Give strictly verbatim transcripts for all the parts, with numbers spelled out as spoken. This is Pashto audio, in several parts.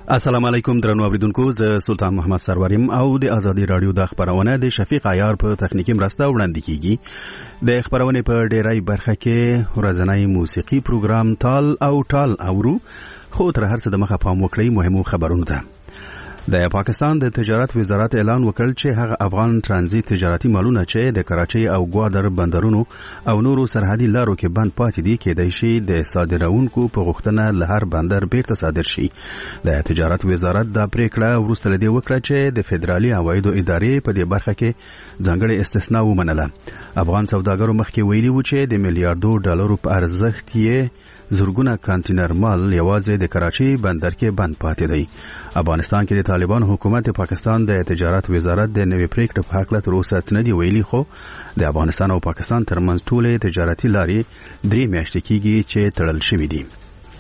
السلام علیکم درنو اوریدونکو، زه سلطان محمد سروریم او د ازادي رادیو د خبرونه د شفیق عیار په تخنیکی مرسته وړاندې کیږي. د خبرونه په ډیری برخه کې ورځنی موسیقي پروګرام تال او ټال اورو، خو تر هر څه د مخه پام وکړئ مهمو خبرونو ته. د پاکستان د تجارت وزارت اعلان وکړ چې هغه افغان ترانزیت تجارتي مالونه چې د کراچۍ او ګوادر بندرونو او نورو سرحدي لارو کې بند پاتې دي کېدای شي د صادرونکو په غوښتنه له هر بندر بیرته صادر شي. د تجارت وزارت دا پریکړه وروسته لدی وکړه چې د فدرالي عوایدو ادارې په دې برخه کې ځانګړې استثنا ومنله. افغان سوداګرو مخکې ویلي و چې د میلیارډو ډالرو په ارزښت یې زرګونه کانټینر مال یوازې د کراچۍ بندر کې بند پاتې دی. افغانستان کې د طالبان حکومت د پاکستان د تجارت وزارت د نوې پریکړې په حق له تر اوسه څه نه دی ویلي، خو د افغانستان او پاکستان ترمنځ ټولې تجارتي لارې درې میاشتې کېږي چې تړل شوې دي.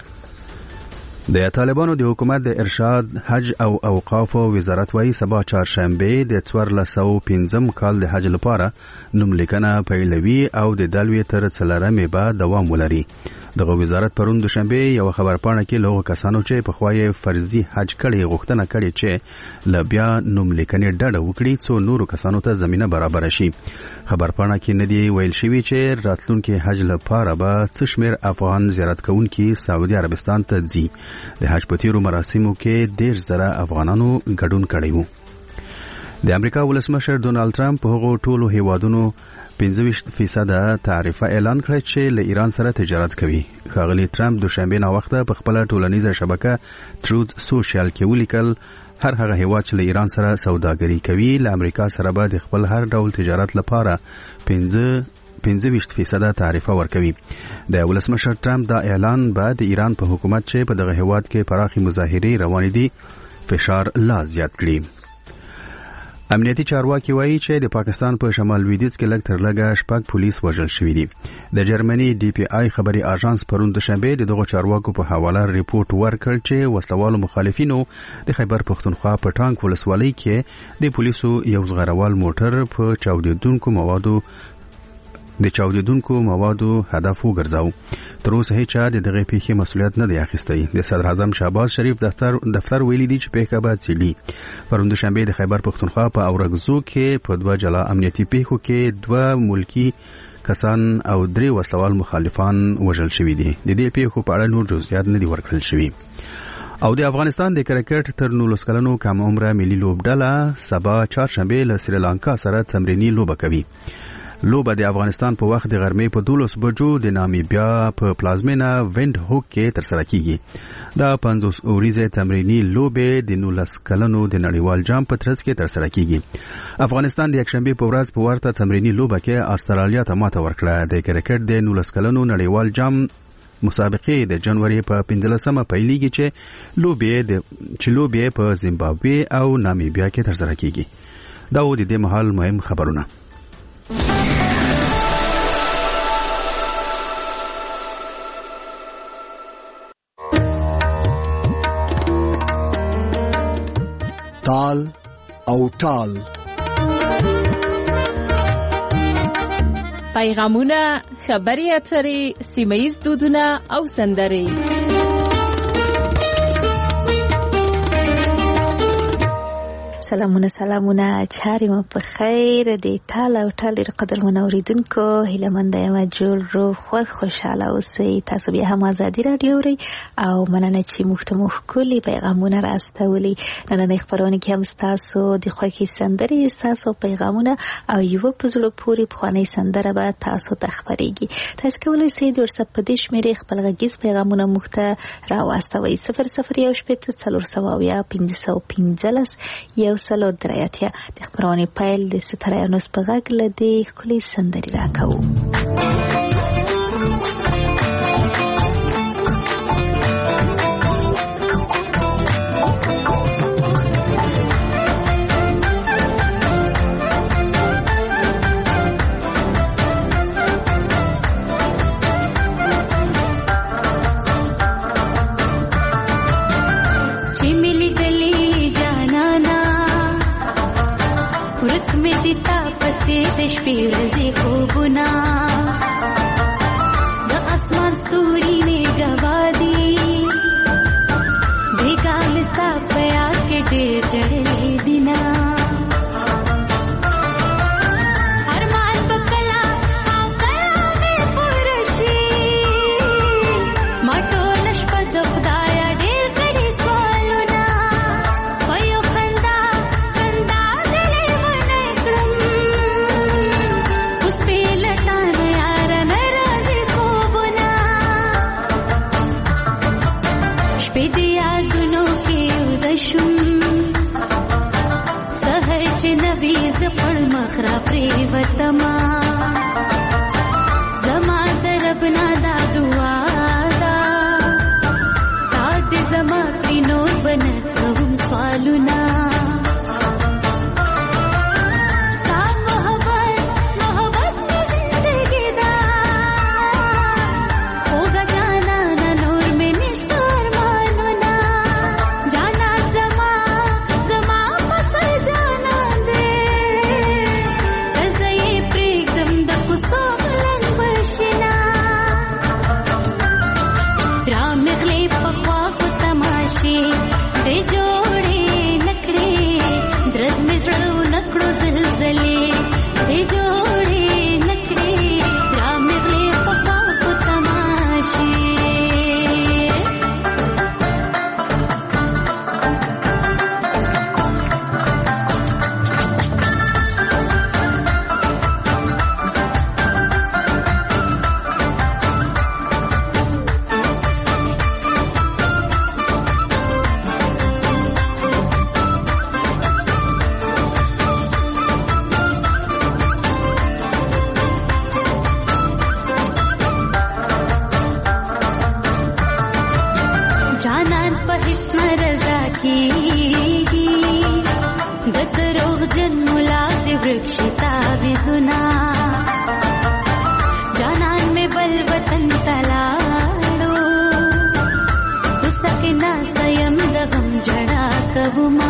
د طالبانو د حکومت د ارشاد حج او اوقاف وزارت وايي سبا چهارشنبه د څوارلس سوه پنځم کال د حج لپاره نوملیکنه پیلوي او د دلوي تر څلورمې به دوام ولري. دغه وزارت پرون دوشنبه یو خبرپاڼه کې لوغو کسانو چې په خوای فرضي حج کړي غوښتنه کړي چې لبیا نوملیکنه ډډه وکړي څو نورو کسانو ته زمينه برابر شي. خبرپاڼه کې ندی ویل شوی چې راتلونکي حج لپاره به څه شمیر افغان زیارت کوونکي سعودي عربستان ته ځي. د حج په تیرو مراسمو کې ډیر زره افغانانو ګډون کړی وو. د امریکا ولسمشر ډونالد ټرمپ په هغو ټولو هیوادونو پنځه ویشت فیصد تعرفه اعلان کړ چې له ایران سره تجارت کوي. ښاغلی ټرمپ دوشنبه نا وخته په خپل ټولنیزه شبکه تروث سوشل کې ولیکل هر هغه هیواد چې له ایران سره سوداګري کوي له امریکا سره به د خپل هر ډول تجارت لپاره پنځه پنځه ویشت فیصد تعرفه ورکوي. د ولسمشر ټرمپ دا اعلان به د ایران په حکومت چې په دغه هیواد کې پراخي مظاهرې روانې دي فشار لا زیات کړي. امنیتي چارواکي وایي چې د پاکستان په شمال لویدیځ کې لږ تر لږه شپږ پولیس وژل شوي دي. د جرمني ډي پی آی خبري اژانس پرون دوشنبه د دغه چارواکو په حواله ریپورت ورکړ چې وسلوالو مخالفینو د خیبر پښتونخوا په ټانک ولسوالۍ کې د پولیسو یو زغروال موټر په چاودیدونکو موادو د چاودیدونکو موادو هدف وګرځاو. تر اوسه هیڅ چا د دغه پیښې مسؤلیت نه دی اخیستی. د صدر اعظم شهباز شریف دفتر دفتر ویلي دی چې پیښه به څېړي. پرون دوشنبه د خیبر پښتونخوا په اورګزو کې په دوه جلا امنیتي پیښو کې دوه ملکی کسان او درې وسلوال مخالفان وژل شوي دي. د دې پیښو په اړه نور جزئیات نه دي ورکړل شوي. او د افغانستان د کرکټ تر نولس کلنو کم عمره ملي لوبډله سبا چهارشنبه له سریلانکا سره تمرینی لوبه کوي. لوبه د افغانستان په وخت د غرمې په دولس بجو د نامیبیا په پلازمینا ویند هوک کې ترسره کیږي. دا پنځوس اوریزه تمرینی لوبه د نولس کلنو د نړیوال جام په ترڅ کې ترسره کیږي. افغانستان د یکشنبه په ورځ په ورته تمرینی لوبه کې استرالیا ته ماته ورکړه. د کرکټ د نولس کلنو نړیوال جام مسابقې د جنوري په پنځلسمه پیلېږي چې لوبه د چلوبه په زیمبابوې او نامیبیا کې ترسره کیږي. دا و د دې مهال مهم خبرونه. تال او ټال پیغامونه، خبري اترې، سیمه‌ییز دودونه او سندرې. سلامونه سلامونه چاري مو په خیر. د تال او ټال ډېر قدرمن اوریدونکو هیله مند یم جوړ روغ خوښ خوشاله اوسئ. تاسو بیا هم ازادي رادیو اورئ او مننه چې موږ ته مو ښکلي پیغامونه راستولي. نننۍ خپرونه کې هم ستاسو د خوښې سندرې، ستاسو پیغامونه او یوه په زړه پورې پخوانۍ سندره به تاسو ته خپرېږي. تاسو کولی شئ د وټساپ په دې شمېرې خپل غږیز پیغامونه موږ ته راواستوئ. صفر صفر یو شپېته څلور سوه اویا پنځه سوه پنځلس یو سلو درې اتیا. د خپرونې پیل د ستریانوس په غږ له دې ښکلې سندرې راکوو. شپې ورځې خوبونه خوشالوما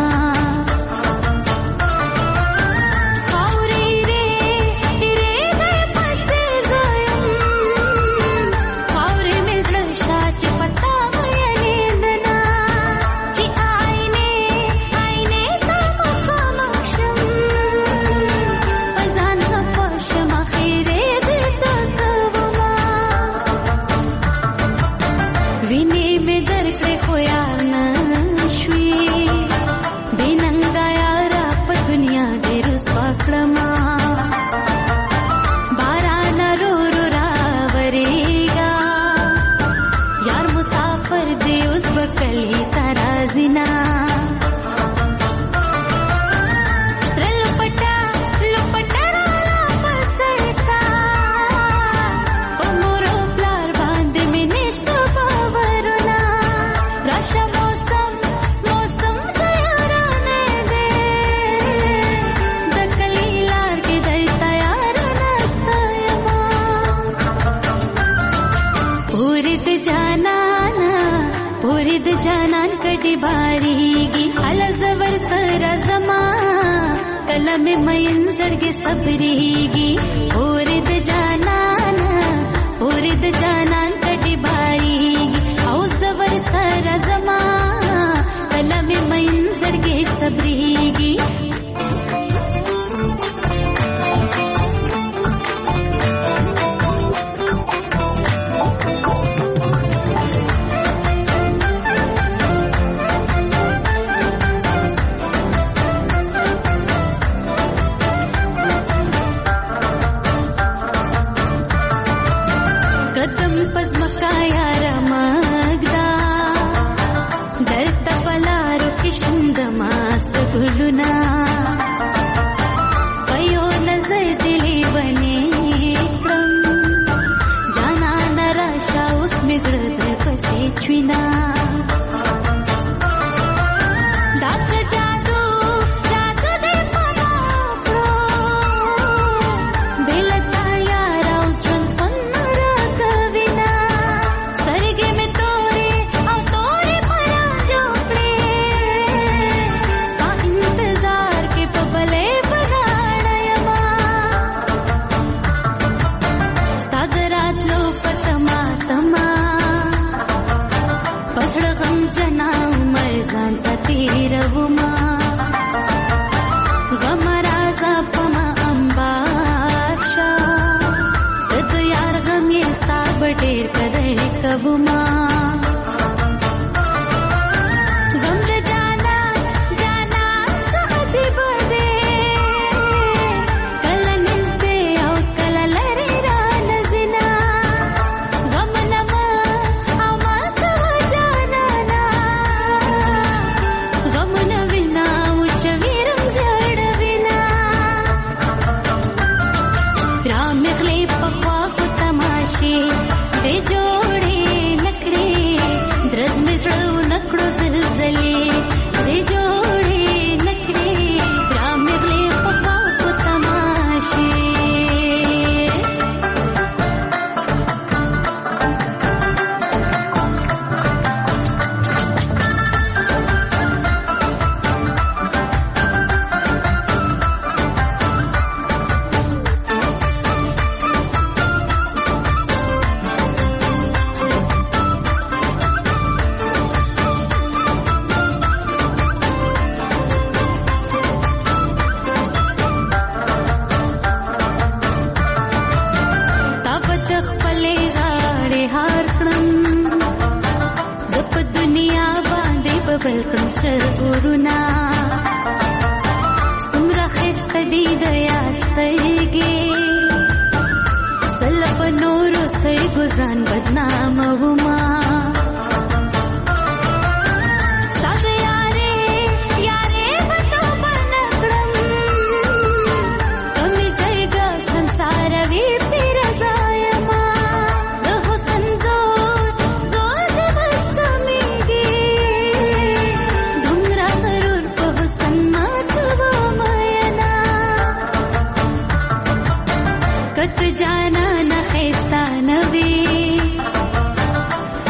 جانان کټي باریږي الزور سره زما کلم مین زړګي صبرېږي اورید جانان اورید جانان کټي باریږي او زور سره زما کلم مین زړګي صبرېږي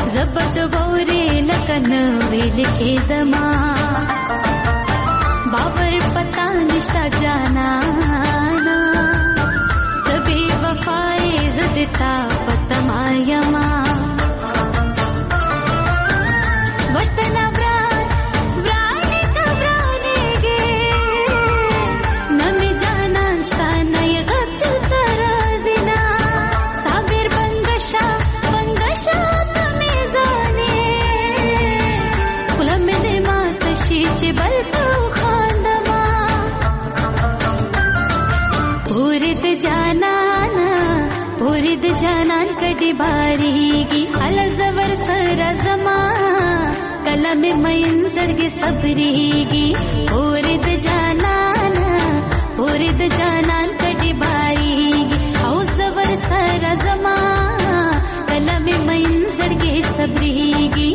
زبد بوري لکن ویل کې دما باور پتا نشتا جانا کبھی وفای زدتا پتما یما وطن بران بران کبرانے گے نمی جانا شتا نئی غب چلتا رازینا صابر بنگشا بنگشا تمیزانے خلم دے ماتشی چی بلتو خاندما پورد جانانا پورد جانان کڑی باریگی الزور سر زمان کلم مین زرگ صبریگی پورد جانانا پورد جانان کڑی باریگی او زور سر زمان کلم مین زرگ صبریگی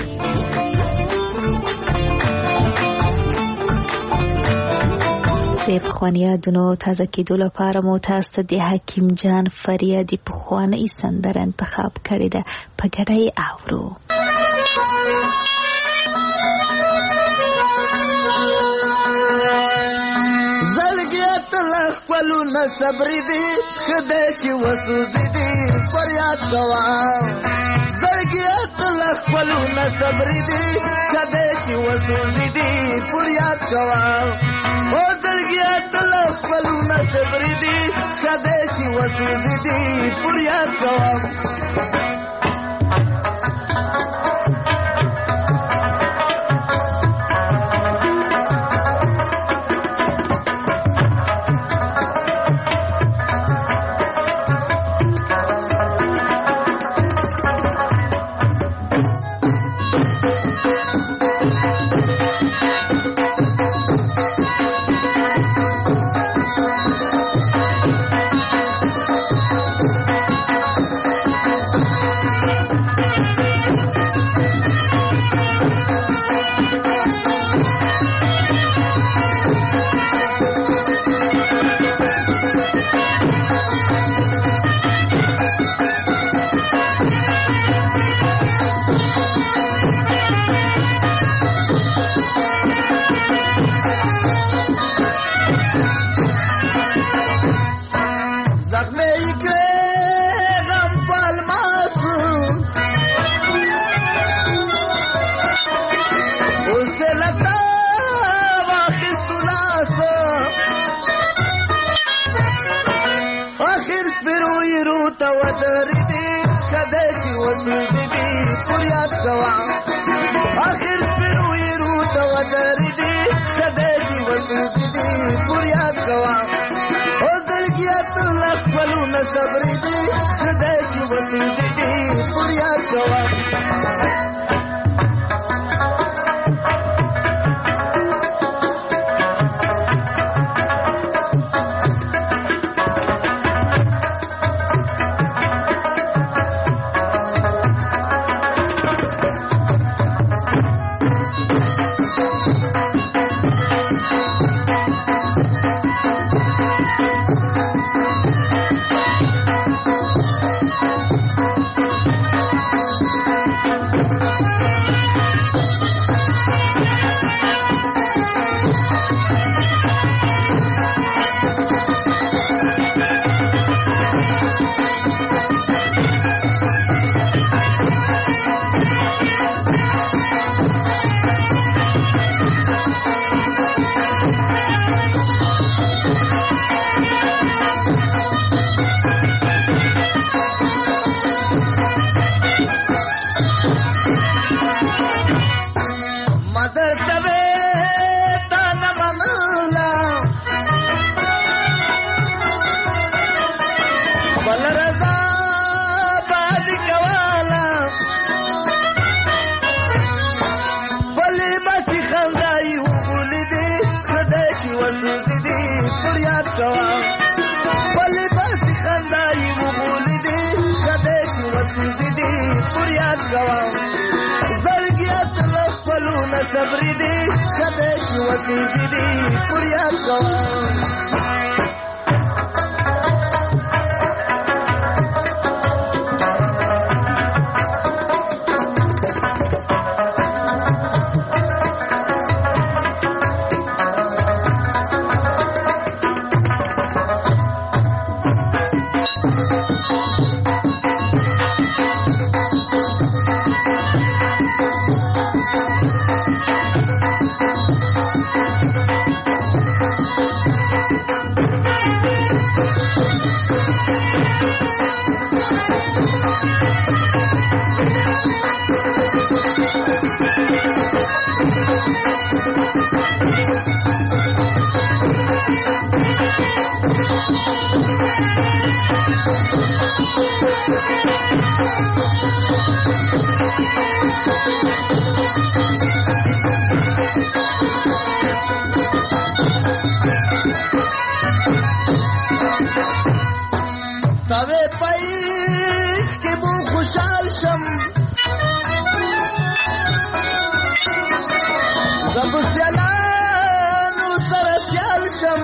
د پخوانی یادونو تازه کېدو لپاره مو تاسو ته د حکیم جان فریادي پخوانۍ سندره انتخاب کړې ده، په ګډه یې اورو. زړګیت لخ پلونه صبرې دي خدای چې وسوځې دي فریاد کوه زړګیت لخ پلونه صبرې دي خدای چې وسوځې دي فریاد کوه او زړګیت لخ پلونه صبرې دي خدای چې وسوځې دي فریاد کوه صبرې دي خدای چې وسوځې دي فریاد کوه صبرې دي خدای چې وسوځې دي فریاد کوه پاییز کې بو خوشحال شم زب سیلانو سره سیال شم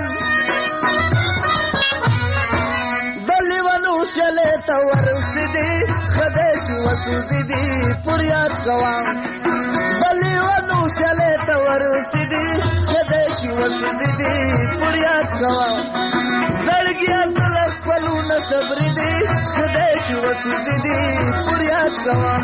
دلیوانو سیلې ته ورسېدې خدای چې وسوځېدې پر یاد کوم دلیوانو سیلې ته ورسېدې خدای چې وسوځېدې پر یاد کوم زړګیا تل خپلونه صبرې دې خدای چې وسوځېدې پر یاد کوم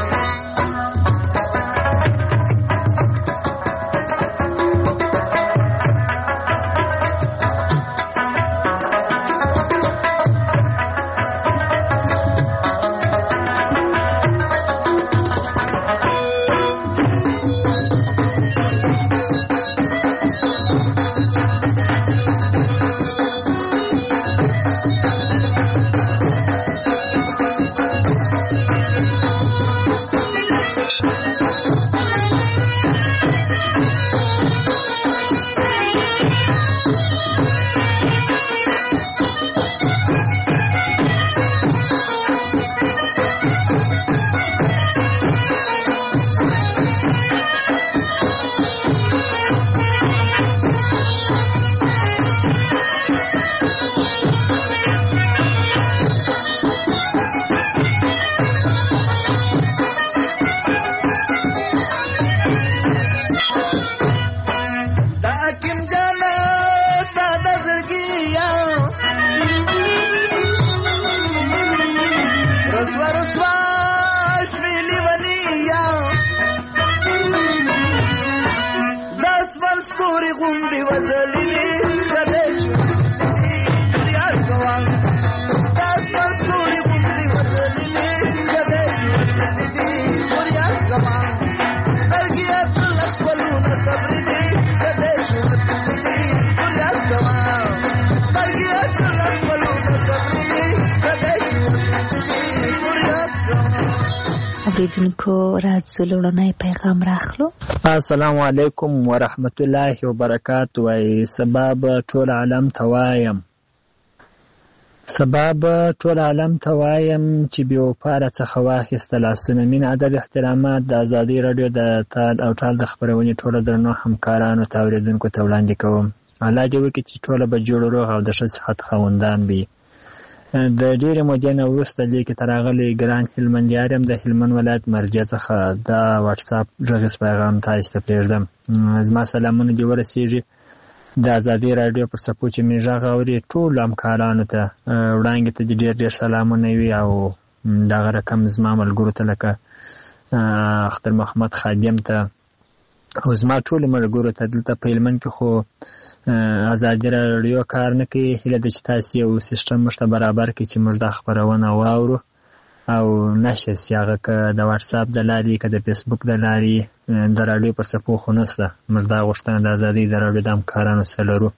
اوریدونکو راځو لوړنی پیغام راخلو. السلام علیکم ورحمت الله وبرکاتو. وای سبب ټول عالم توایم سبب ټول عالم توایم چې بیا پاره څخه واخیسته لاسونه مين ادب احترامات د ازادي رادیو د تال او تال د خبرونې ټول درنو همکارانو ته اوریدونکو ته وړاندې کوم. الله دې وکړي چې ټول به جوړ روغ او د ښه صحت خوندان وي. د ډېرې مودې نه وروسته لیکې ته راغلی ګران هلمندیار یم د هلمند ولایت مرجع څخه دا واټساپ غږیز پیغام تاسو ته پرېږدم. زما سلامونه دې ورسېږي د ازادي راډیو پر څپو چې مې غږ اوري ټولو همکارانو ته وړاندې ته دې ډېر ډېر سلامونه وي او دغه رقم زما ملګرو ته لکه اختر محمد خادم ته او زما ټولو ملګرو ته دلته په هلمند کې خو ازادي راډیو کار نه کوي. هیله ده چې تاسو یو سیستم موږ ته برابر کړئ چې موږ دا خپرونه واورو او نشر سي هغه که د واتساپ د لارې که د فیسبوک د لارې د راډیو پر څپو خو نشته. موږ دا غوښتنه د ازادۍ د راډیو د همکارانو سره لرو.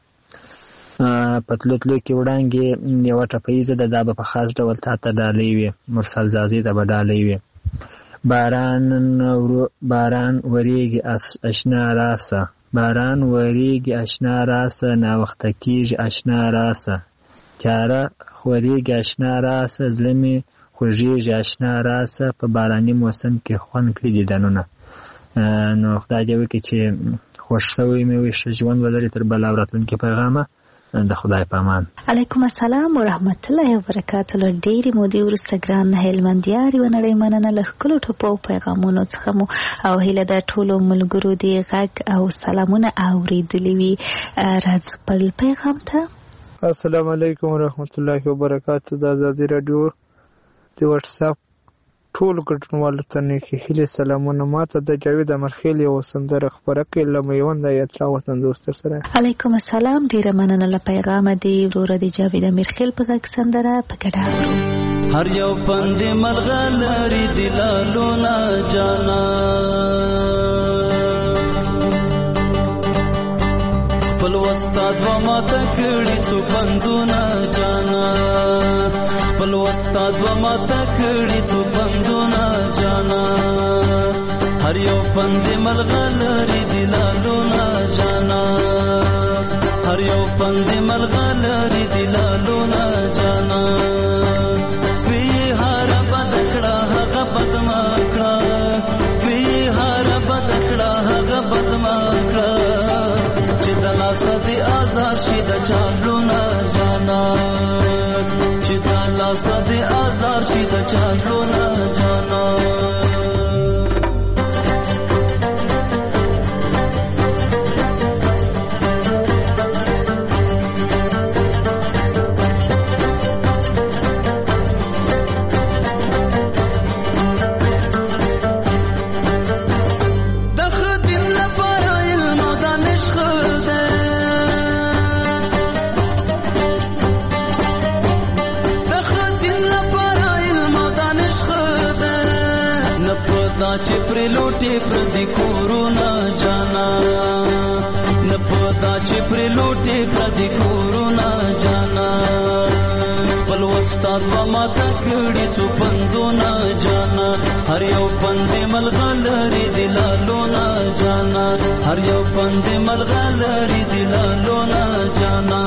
په تلو تلو کې وړاندې یوه ټپیزه ده دا به په خاص ډول تا ته ډالۍ وي. مرسل زازي ته به ډالۍ وي. باران باران وریږي اشنا راسه باران وریږي اشنا راسه ناوخته کېږي اشنا راسه تیاره خورېږي اشنا راسه زړه مې خوږېږي اشنا راسه په باراني موسم کې خوند کړي دیدنونه. نو خدای دې وکړي چې خوښ شوی مې وي ښه ژوند ولري تر بله راتلونکي پیغامه د خدای په امان. علیکم السلام ورحمت الله وبرکاتو. له ډېرې مودې وروسته ګران هلمندیار یوه نړۍ مننه له ښکلو ټپو او پیغامونو څخه مو او هیله ده ټولو ملګرو دې غږ او سلامونه اورېدلي وي. راځو بل پیغام ته. السلام علیکم ورحمت الله وبرکاتو. د ازادي راډیو د واتساپ ټولو ګډونوالو ته نیکې هیلې سلامونه. ماته د جاوید امرخیل یوه سندره خپره کړې له میوند یاترا وطن دوست سره. علیکم السلام. ډېره مننه له پیغامه دې وروره د جاوید امرخیل په غږ سندره په ګډه اورو. هر یو پند ملغلري دلالونه جانا خپل استاد و ماته کړي څو بندونه جانا خپل استاد و ماته کړي څو بندونه جانا هر یو پند ملغلري دلالونه جانا هر یو پند ملغلري دلالونه جانا چالونا جانا چې پر لوټه پر د کورونا جانا نه پتا چې پر لوټه پر د کورونا جانا بل استاد و ما تکړی څو پندونا جانا هر یو پند ملغلری دلالونا جانا هر یو پند ملغلری دلالونا جانا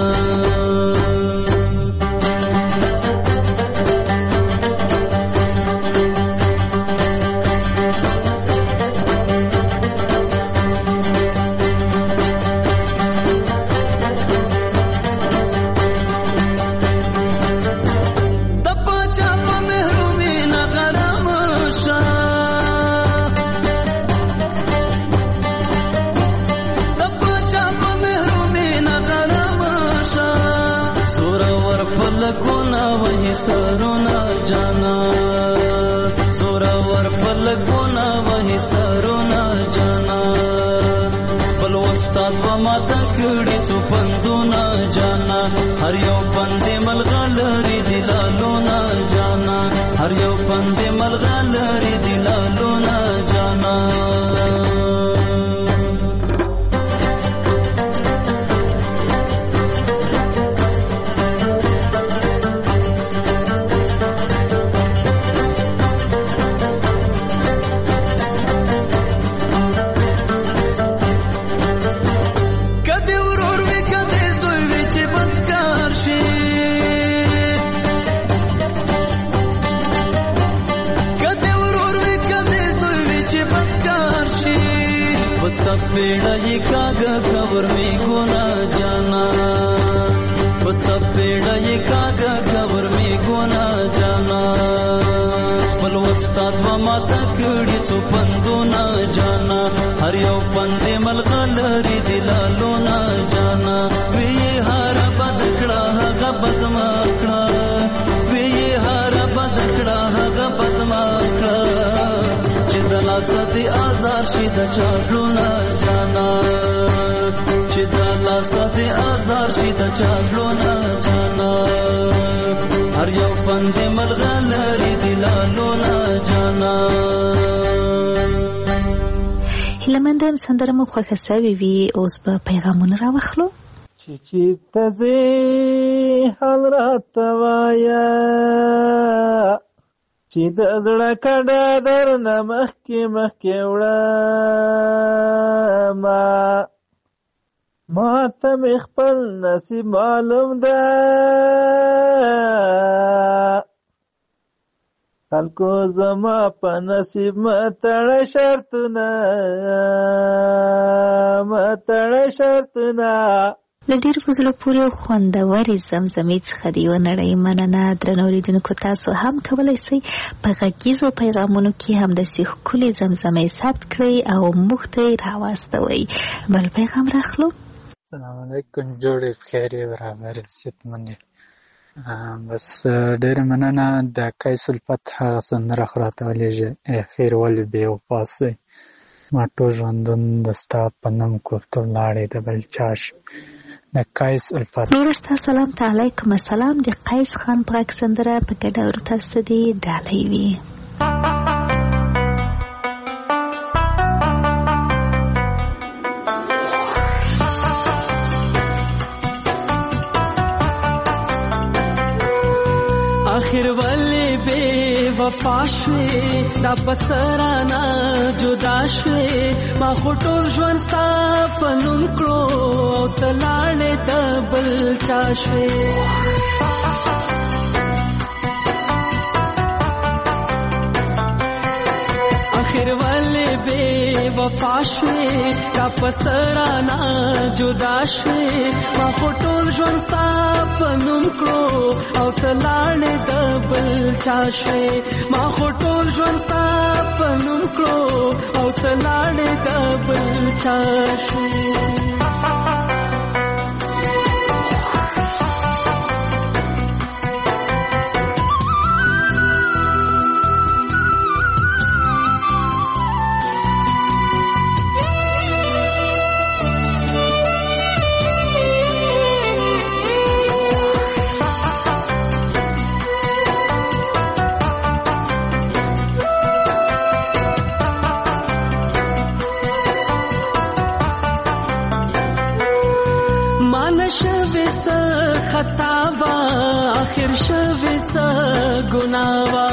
سرونا جانا سورور پلگونا وہی سرونا جانا بل استاد و ما تکڑی چو پندونا جانا ہر یو پندے ملغلری دلالونا جانا ہر یو پندے ملغلری دلالونا جانا पेड़ा ये कागा खबर में गुना जाना बच्चा पेड़ा ये कागा खबर में गुना जाना बल उस्ताद व माता कड़ी चो पंदोना जाना हर यो पंदे मलगलरी दिलालोना जाना वे ये हारा बदकड़ा हगा बदमाकड़ा वे ये हारा बदकड़ा हगा बदमाकड़ा चिदला सदी आजार शिदा चालूना जाना चिदला सदी आजार शिदा चालूना जाना हर यौ पंदे मलगलरी दिलालोना जाना هیلمند هم سندره مو خوښه سوي وي اوس به پیغامونه راوخلو چې چې تزه حال راته وایا چې د زړه کډه درنه مخکې مخکې وړم ما ته مې خپل نصیب معلوم ده خلکو زما په نصیب متړه شرطونه متړه شرطونه له ډېر په زړه پورې او خوندورې زمزمې څخه د یوه نړۍ مننه. درنو اورېدونکو تاسو هم کولی شئ په غږیزو پیغامونو کې همداسې ښکلې زمزمې ثبت کړئ او موږ ته یې راواستوئ. بل پیغام راخلو. السلام علیکم، جوړې بخیرې برابرې صحتمندې. بس ډېره مننه. د قیس الفتح هغه سندره خو راته ولېږه، ای خیر ولې بې وفا سوی، ما ټول ژوندون د ستا په نوم کوفته ولاړې د بل چا شي. د قیس الفتح. نور ستا سلام ته علیکم السلام. د قیس خان په غږ سندره په ګډه ورو تاسو ته دې ډالۍ وي. आखिर वाले बे वफा شوې دا بسرانا جدا شوې ما خټور ژوند ستا په نوم کړو او ته لاړې د بل چا شوې. आखिर वाले बे وفا شوې کا پسرانا جدا شوې ما ټول ژوند ستا په نوم کړو او ته لاړې د بل چا شوې ما ټول ژوند ستا په نوم کړو او ته لاړې د بل چا شوې خطاوا آخر شوی سا گناوا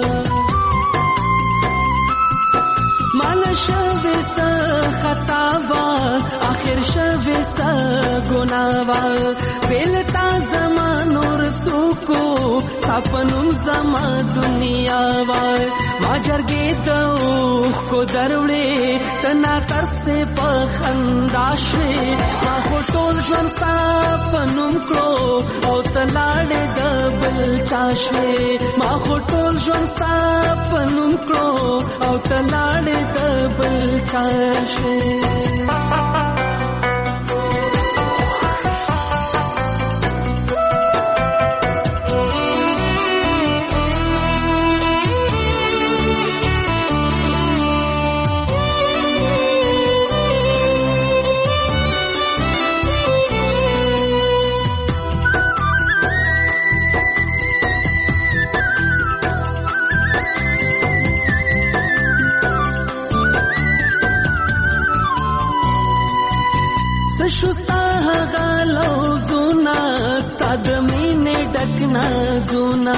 مال شوی سا خطاوا آخر شوی سا گناوا بیلتا زمان اور سوکو سپنم زما دنیا وا ما جرګې دوخ کو دروړې تنا ترسه په خندا شوې ما ټول ژوند ستا په نوم کړو او ته لاړې د بل چا شوې ما ټول ژوند ستا په نوم کړو او ته لاړې د بل چا شوې شوستا غالو زونا ستاد مینه ډکنا زونا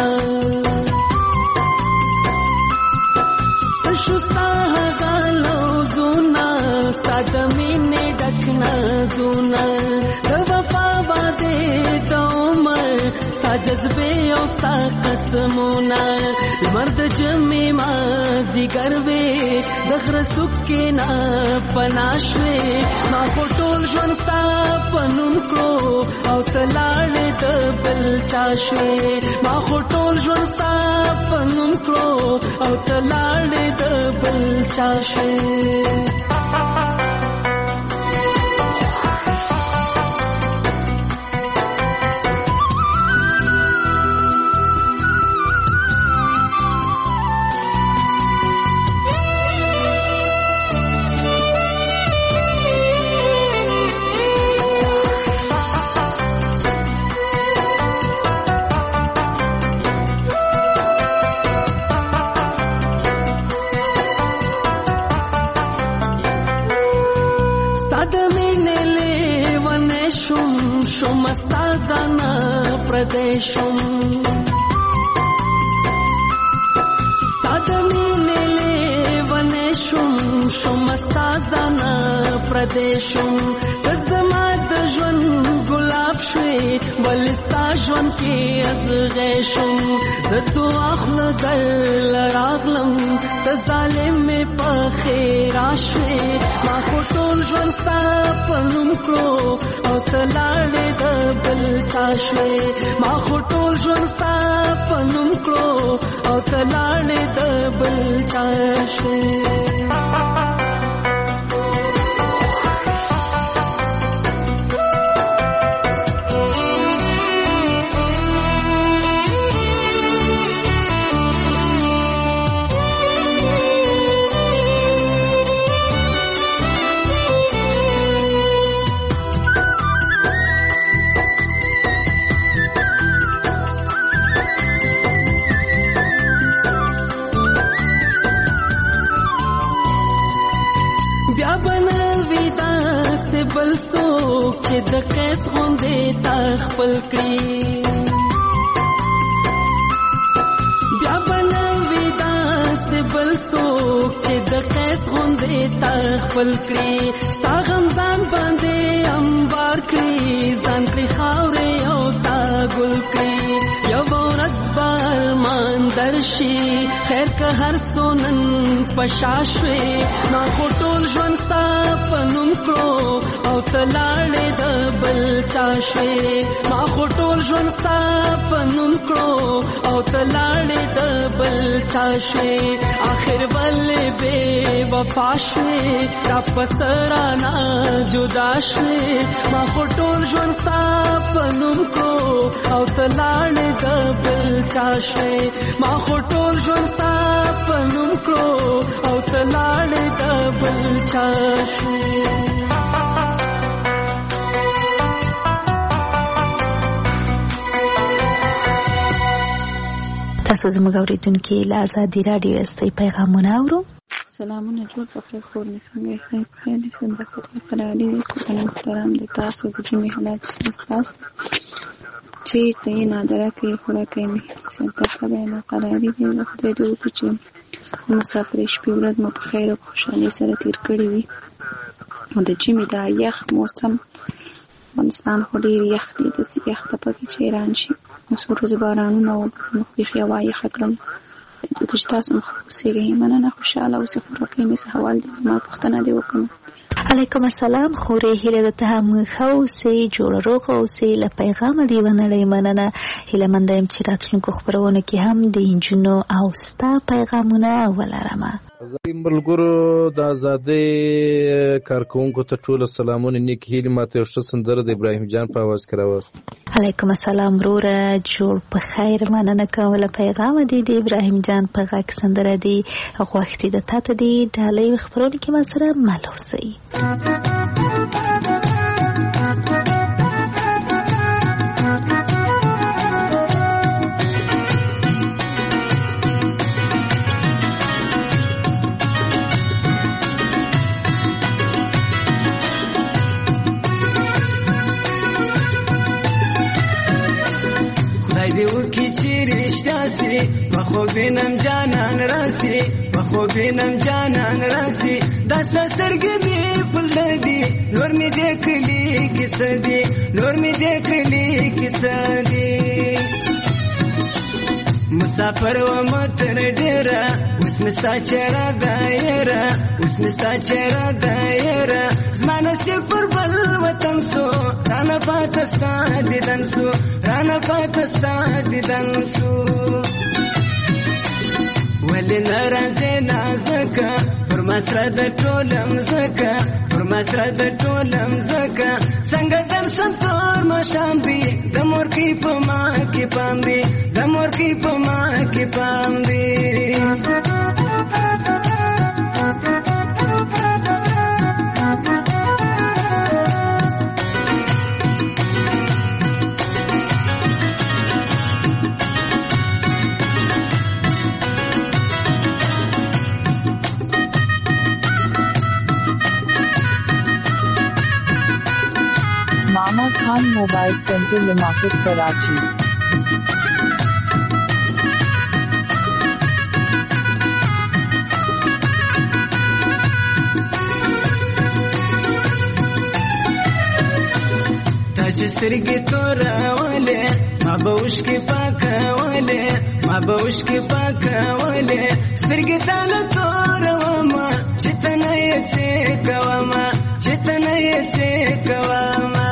شوستا غالو زونا ستاد مینه ډکنا زونا د وفا باندې د عمر ستا جذبه او ستا قسمونه مرد جمع ما زیګر وې زخر سکه نا پناشوي ما ټول ژوند ستا په نوم کړو او ته لاړې د بل چا شوې ما ټول ژوند ستا په نوم کړو او ته لاړې د بل چا شوې شمستازانا پردیشم ستادمینه لیونشم شمستازانا پردیشم تزما د ژوند ګلاب شوی ولستا ژوند کې ازغیشم د تو اخله در لراغلم ته ظالم په خیر شوی ما ټول ژوند ستا په نوم کړو او ته لاړې د بل چا شوې ما ټول ژوند ستا په نوم کړو او ته لاړې د بل چا شوې بل څوک چې د قیس غوندې تا خپل کړي بیا به نه وي داسې بل څوک چې د قیس غوندې تا خپل کړي ستا غم ځان باندې انبار کړي ځان کړي خاورې او تا ګل کړي یوه ورځ به ارمان سمندر شي خیر که هر سونن پشاشوي ما خټول ژوند ستا پنوم کړو او تلاړې د بل چاشوي ما خټول ژوند ستا پنوم کړو او تلاړې د بل چاشوي اخر ولې بے وفا شوي را پسرانا جدا شوي ما خټول ژوند ستا پنوم کړو او تلاړې د بل چاشوي ما خټول ژوند ستا پنوم کړو او تلاړې د بل چاشوي تاسو زموږ اورېدونکي له ازادي راډیو استي پیغامونه اورو. سلامونه جوړ په خیر خور نه څنګه خیر خیر څنګه قراري دي محترم دي تاسو د جمعې حالات تاسو چې ته نه درکې خورا کوي څنګه خبره نه قراري دي د خدای د وکړي مسافر شپې ورځ مو په خیر او خوشحالي سره تیر کړی وي او د جمعې دا یخ موسم افغانستان خو ډېر یخ دی د یخ ته پکې چې ایران شي اوس ورځ بارانونه او بیخي هوا یخه کړم د چې تاسو مخ اوسېږئ مننه خوشحاله اوسئ خورا کوي مې څه حوال دی ما پوښتنه دې وکړم. علیکم السلام خورې هیله د ته هم ښه اوسئ جوړ روغ اوسئ له پیغامه دې ونړئ مننه هیله منده یم چې راتلونکو خپرونو کې هم د نجونو او ستا پیغامونه ولرمه. ازادي ملګرو د ازادۍ کارکوونکو ته ټول سلامونه نیک هیلې ماته یو ښه سندره د ابراهیم جان په اواز کې راوست. علیکم السلام وروره جوړ په خیر مننه کوم له پیغامه دې د ابراهیم جان په غږ سندره دې غوښتي د تا ته دې ډالۍ خپرونې کې ما سره مل اوسئ. دیو کی چیرشتا سی بخو بینم جانان راسی بخو بینم جانان راسی دست سرگی دی پل دی نور می دیکلی کس دی نور می دیکلی کس دی مسافر و متر ډیرا اوس مستا چرا دایرا اوس مستا چرا دایرا زمانه صفر بل وطن سو رانا پاکستان دیدن سو رانا پاکستان دیدن سو ولی نرازه نازکا پر مسره د ټولم زکا پر مسره د ټولم زکا څنګه در سم تور مشام دی د مور کی په ما کې پام دی د مور کی په ما کې پام دی. मामा खान मोबाइल सेंटर लिमाकेट कराची. تاج سترګې توراولې ما به اوښکې پاکولې ما به اوښکې پاکولې سترګې تاله تورومه چې ته نه یې څه کومه چې ته نه یې څه کومه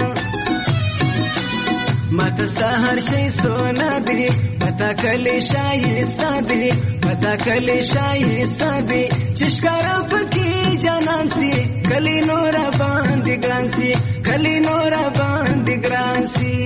ماته ستا هر شی سونا دی پتا کلی شایسته دی پتا کلی شایسته دی چې ښکاره پکې جانان سي کلی نوره باندې ګران سي کلی نوره باندې ګران سي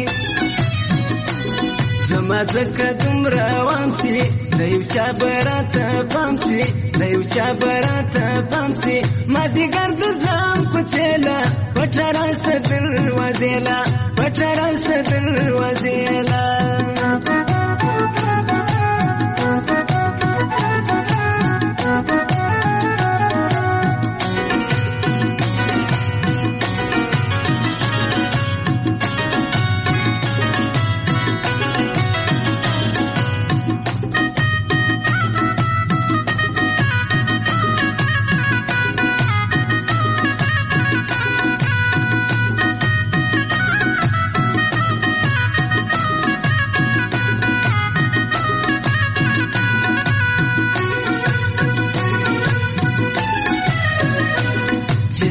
زما ځکه دومره وام سي د یو چا براته پام سي د یو چا براته پام سي ما دیګر د ځان کوڅېله پټه راسته دروازېله پټه راسته دروازېله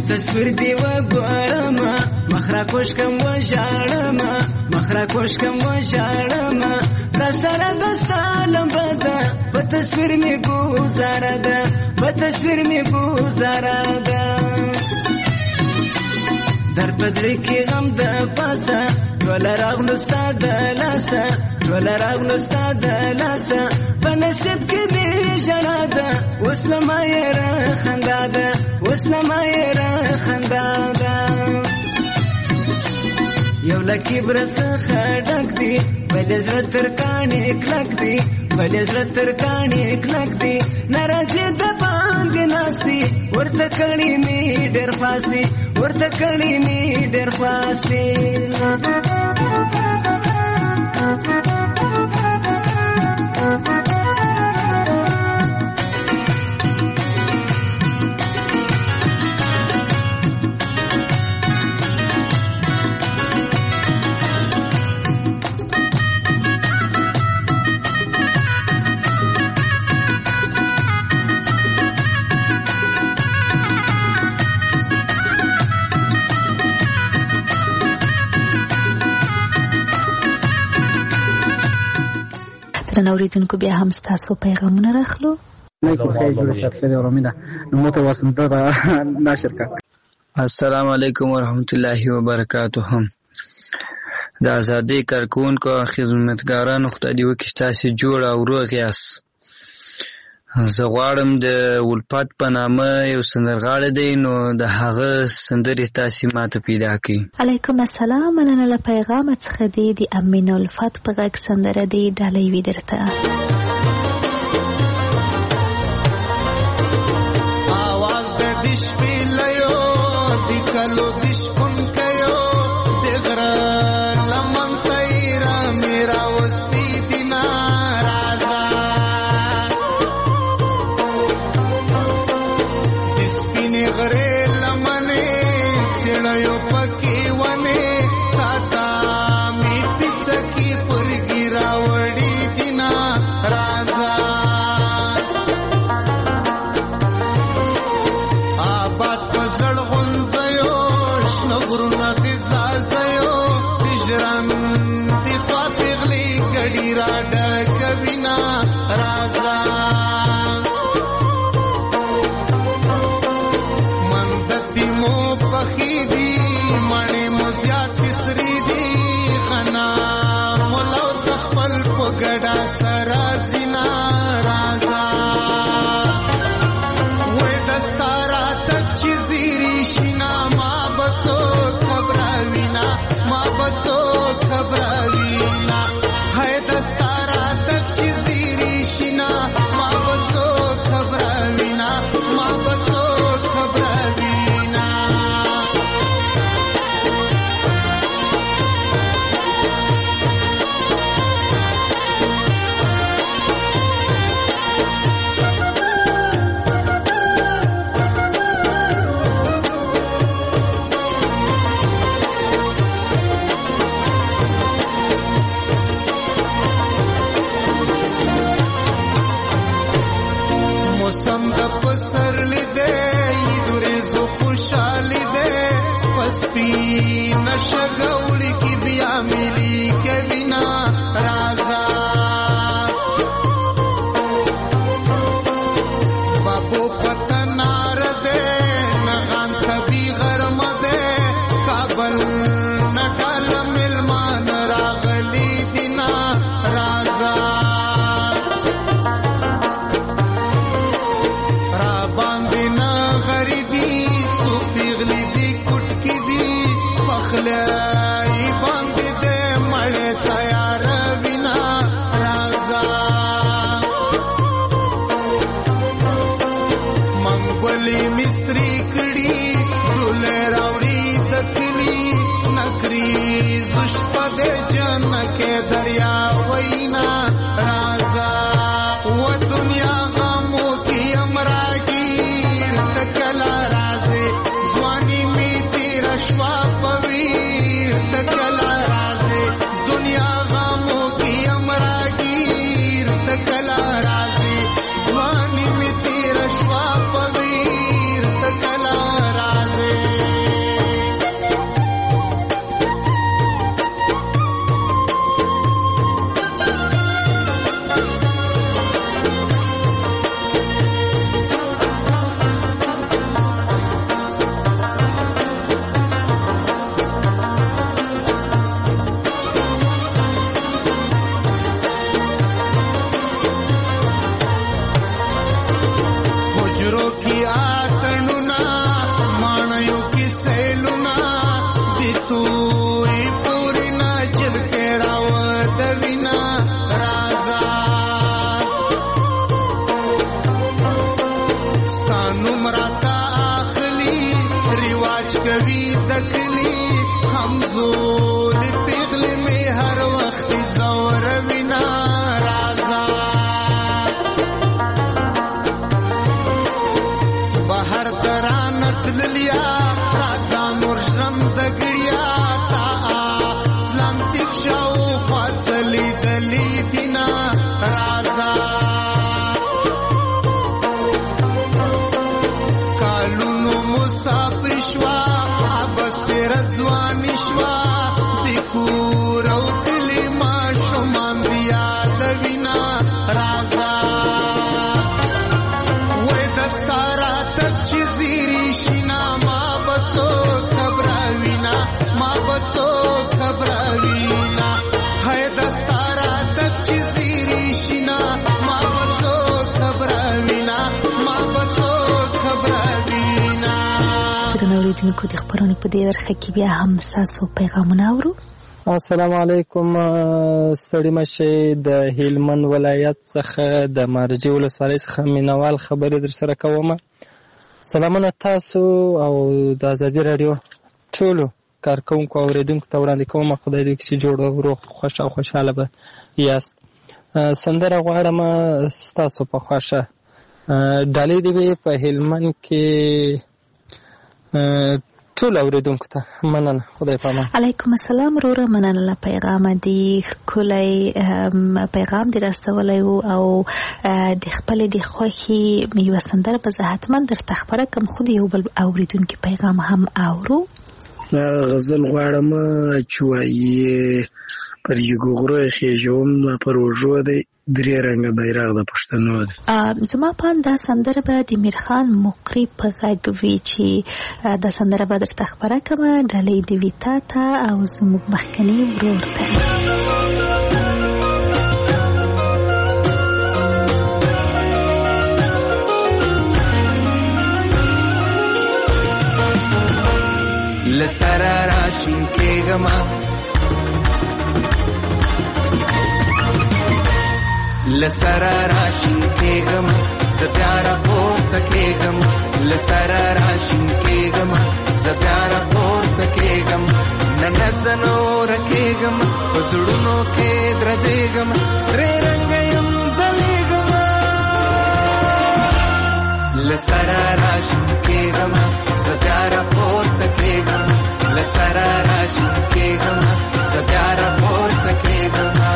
تصویر دی وګورم مخرا کوش کم و ژړم مخرا کوش کم و ژړم د سره د سالم بده په تصویر می گزاره ده په تصویر می گزاره ده در پزړی کې غم د پاسه ټول راغلو ساده لاسه ټول راغلو ساده لاسه په نصیب کې دې ژړا ده اوس لمه یې را خندا ده اوس لمه یې را خندا ده یو لکې بر څخه ډک دی بل زړه تر کاڼې کلک دی بل زړه تر کاڼې کلک دی ناراضي د باندې ناستي ورته کړي می ډېر فاصلې ورته کړي می ډېر فاصلې درنو اوریدونکو بیا هم ستاسو پیغامونه راخلو علیکم خیر جوړ شکل اوریدا نو مو ته وسنده ناشر کا السلام علیکم ورحمت الله وبرکاته د ازادي کارکونکو خدمتګارانو خدای دې وکړي تاسو جوړ او روغ یاست زه غواړم د ولفت په نامه یو سندرغاړی دی نو د هغه سندرې تاسې ماته پیدا کړي. علیکم السلام مننه له پیغامه څخه دی د امین الفت په غږ سندره دی ډالۍ وي درته. आवाज د دې شپې لیو د کلو د شپون کيو د غر لمن تیرا میرا وستی دینا رازا د سپینې غره لمنه سړیو پکې ونه ساتا می پڅکی پرګی راوړی دینا رازا नशगौड़ी की बिया मिली के बिना राजा बाबू पतनार दे नगान कभी गरम दे काबल नटाल मिलमान रागली दिना राजा राबांदिना गरीबी सुपिगली दी कुटकी दी ای باندې دې مړ تیار وینا شوا بس تیرا ځواني شوا د کور او کلی ماشومان دي یاد وینا راځه وای دستا راتګ چې زیری شینا ما بڅو خبره وینا ما بڅو خبره وینا هاي دستا راتګ چې زیری شینا ما بڅو خبره وینا ما بڅو خبره وینا. درنو اوریدونکو د خبرونو په دې برخه کې بیا هم تاسو پیغامونه اورو. السلام علیکم. ستړي مشه د هلمند ولایت څخه د مارجې ولسوالۍ څخه مینوال خبرې در سره کوم. سلامونه تاسو او د ازادي رادیو ټولو کارکونکو او اوریدونکو ته وړاندې کوم. خدای دې چې جوړ او روغ خوش او خوشاله به یاست. سندره غواړم ستاسو په خوښه ډالۍ دې په هلمند کې ټول اوریدونکو ته مننه. خدای پامان. علیکم السلام وروره مننه پیغام دی کولای پیغام دی راستولی او د خپل د خوښي یو سندره به زه حتما درته خبره کوم. خو یو بل اوریدونکو پیغام هم اورو. غزل غواړم چې وایي پر یو غره خېجوم پر وژو دی درې رنګه بیرغ د پښتنو دی. زما پان دا سندره به د میرخان مقری په غږ وي چې دا سندره به درته خبره کوم. ډالۍ د ویتا ته او زموږ مخکني ورور ته. لسره راشین کېږمه لسره راشین کېږمه زه بیا راپورته کېږم لسره راشین کېږمه زه بیا راپورته کېږم نه نه زه نوره کېږم په زړونو کې درځېږم درې رنګه یم ځلېږمه لسره راشین کېږمه زه بیا راپورته کېږم لسره راشین کېږمه زه بیا راپورته کېږمه.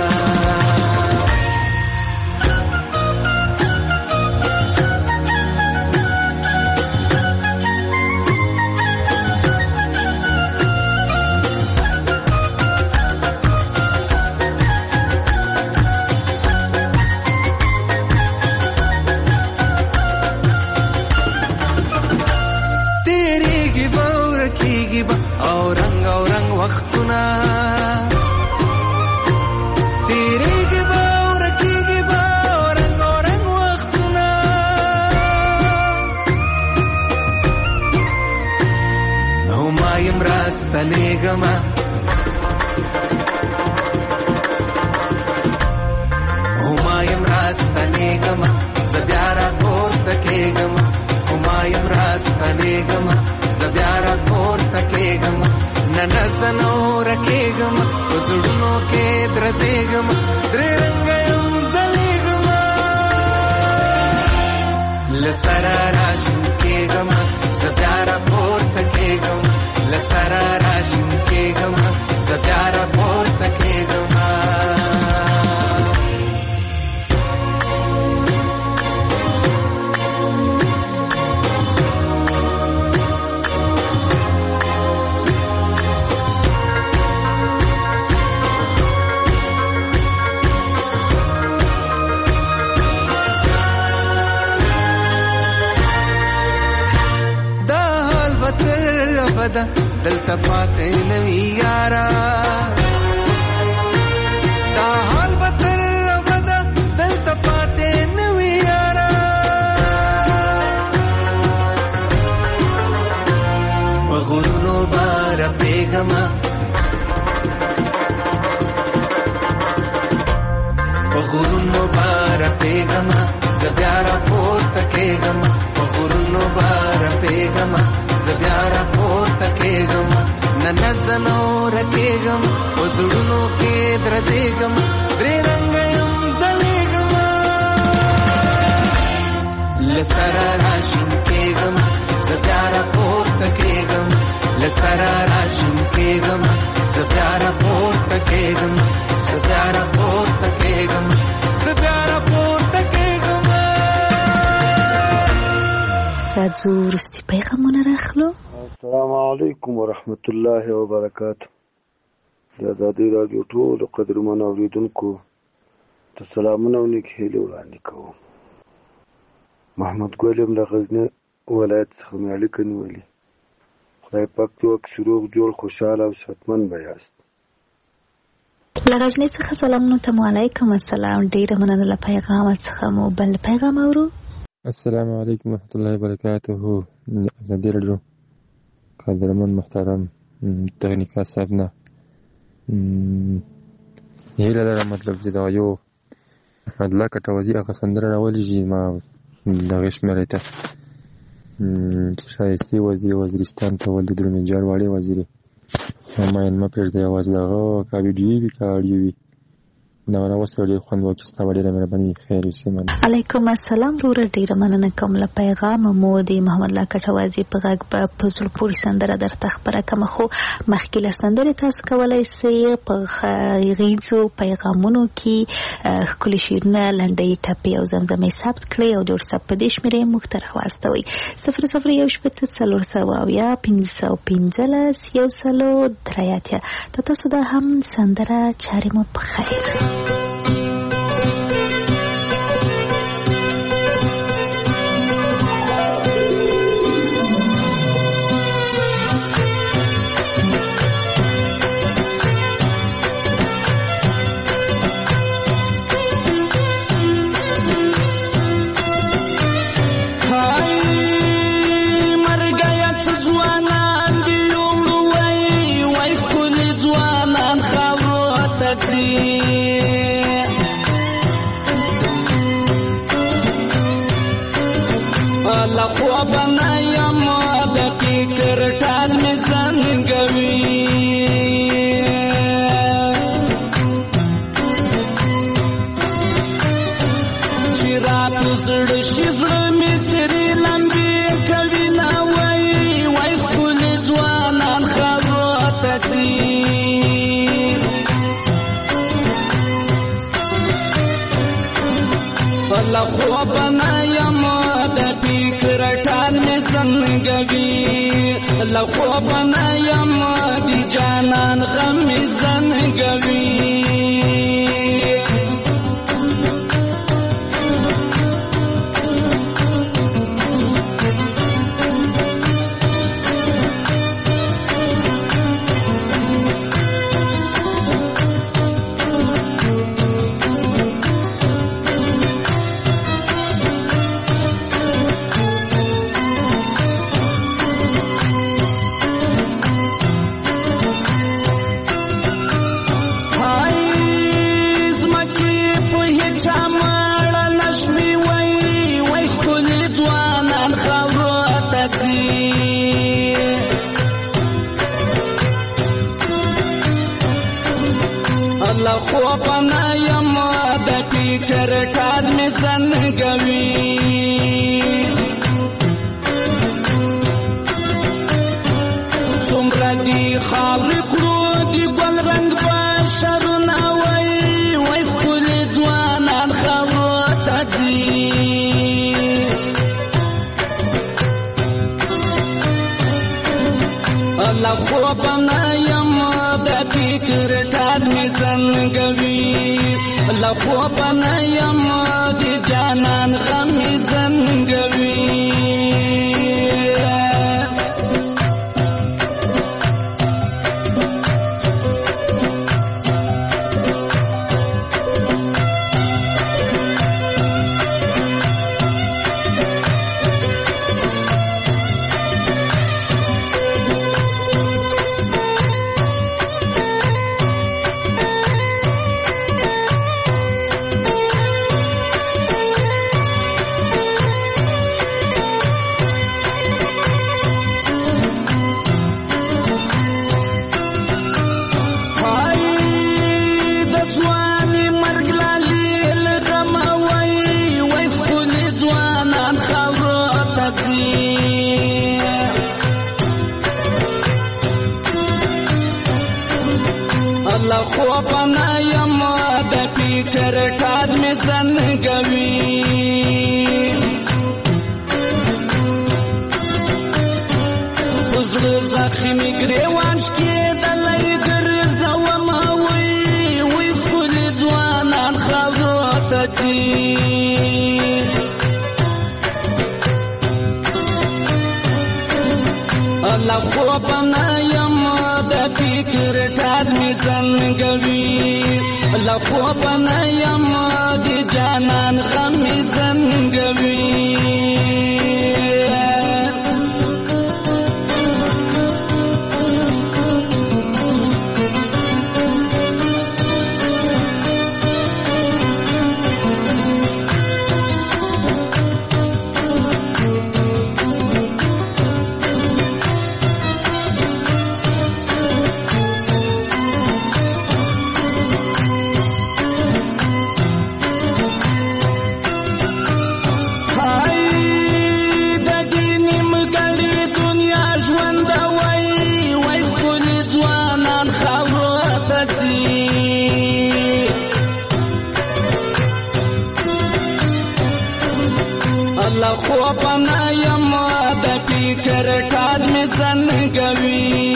او رنگ او رنگ وختونه تیریږي به او رکیږي به او رنگ او رنگ وختونه او ما یم راستنېږمه او ما یم راستنېږمه زه بیا راپورته کېږم او ما یم راستنېږمه زه بیا راپورته کېږم نه نه زه نوره کېږم په زړونو کې درځېږم درې رنګه یم ځلېږم له سره راشین کېږم زه بیا راپورته کېږم له سره راشین کېږم زه بیا راپورته کېږم. دلته پاتې نوي یارا دا حال به تر ابده دلته پاتې نوي یارا په غرونو به رپېږمه په غرونو به رپېږمه زه بیا راپورته کېږم په غرونو به رپېږمه زه بیا راپورته کېږم نه نه زه نوره کېږم په زړونو کې درځېږم درې رنګه یم ځلېږم له سره راشین کېږم زه بیا راپورته کېږم له سره راشین کېږم زه بیا راپورته کېږم زه بیا راپورته کېږم زه بیا راپورته کېږم. څو وروستي پیغامونه راخلو. السلام علیکم ورحمت الله وبرکاته. د ازادي راډیو ټولو قدرمنو اورېدونکو ته سلامونه او نیک هیلې وړاندې کوم. محمد ګل یم له غزني ولایت څخه مې اړیکه نیولې. خدای پاک دې وکړي چې روغ جوړ خوشحاله او صحتمند به یاست. له غزني څخه سلامونه ته وعلیکم السلام. ډېره مننه له پیغام څخه مو بل پیغام اورو. السلام علیکم ورحمت الله وبرکاته. ازادي راډیو قدرمن محترم تخنیکا صاحب نه هیله لرم مطلب چې دا یو احمد الله کټوازي هغه سندره راولېږي ما دغې شمېرې ته چې ښایستې وزیرې وزیرستان ته ولې درنې جار واړې وزیرې ماین مه پرېږدئ یوازې د هغه که ویډیویي وي که اډیو وي دا راوستې ډېر خوند وکړي. ستا به ډېره مهرباني خیر اوسې. مننه. علیکم السلام وروره ډېره مننه کوم له پیغامه مو د محمد الله کټوازي په غږ به په زړه پورې سندره درته خپره کړمه خو مخکې له سندرې تاسو کولی سئ په غږیزو پیغامونو کې ښکلي شعرونه لنډۍ ټپې او زمزمې ثبت کړئ او د وټساپ په دې شمېرې موږ ته راواستوئ صفر صفر یو شپېته څلور سوه اویا پنځه سوه پنځلس یو سلو درې اتیا. د تاسو دا هم سندره چارې مو په خیر. لخوا بنایم دی جانان غم زنگوی چرکاد می زنگوی سمرا دی خاوری کرو دی گل رنگ باشرون وی وی کلی دوانان خوات دی اللہ خوابنا یم دا پیکر کاد می زنگوی لخوا بنایم دی جانان غمی زنگوی لخوا بنایم د پیکر کاد می زنگوی ګریوان شکېدلی ګرځومه وی وی ښکلي ځوانان خاورو ته ځي له خوبه نه یم د فکر ټال مې زنګوي له خوبه نه یم د جانان غم مې زنګوي خوبه نه یم د فکر ټال مې زنګوي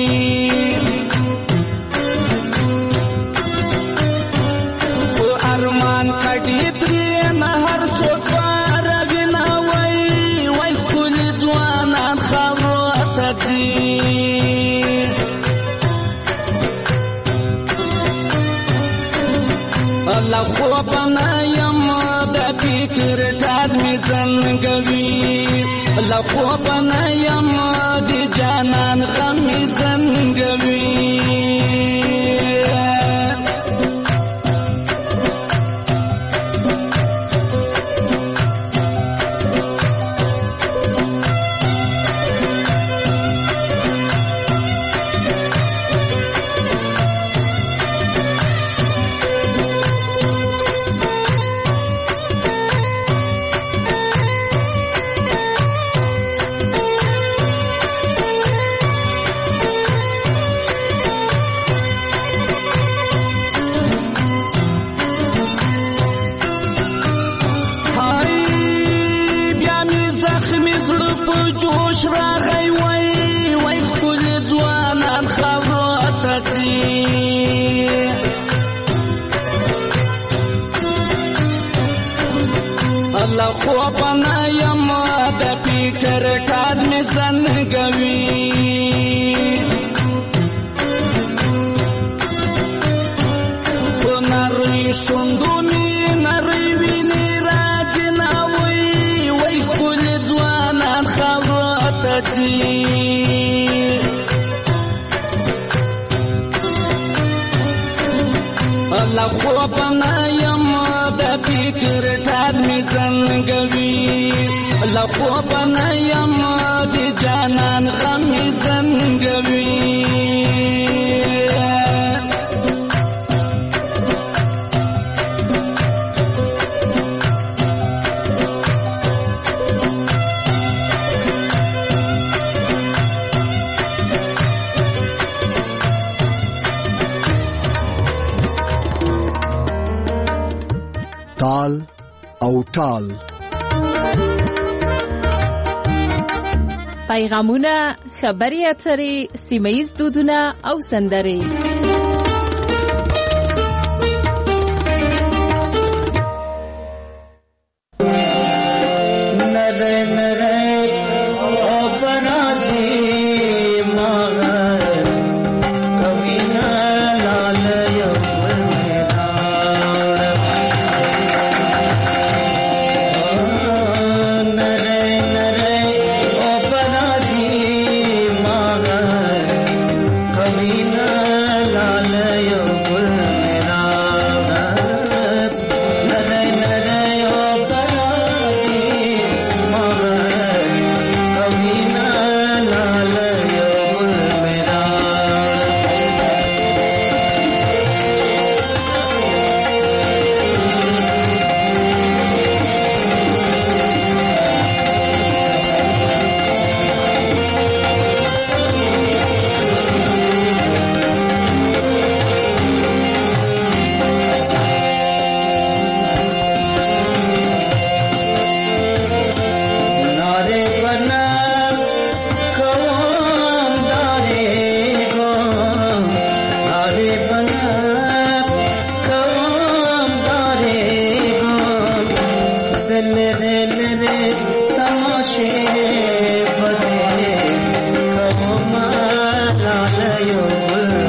په ارمان کډې ترې نه هر څوک پاروي نه وی وی ښکلي ځوانان خاورو ته ځي له خوبه نه یم د فکر ټال مې زنګوي له خوبه نه یم د جانان غم مې زنګوي جوش راغی وای وای ښکلي ځوانان خاورو ته ځي له خوبه نه یم د فکر ټال مې زنګوي په نرۍ شونډو مې نرۍ وینې راځي نه وی وای ښکلي ځوانان خاورو ته ځي له خوبه نه یم د فکر ټال مې زنګوي له خوبه نه یم د جانان غم مې زنګوي تال او ټال پیغامونه خبري اترې سیمه‌ییز دودونه او سندرې la لري لري تماشې بده کوم لاله یو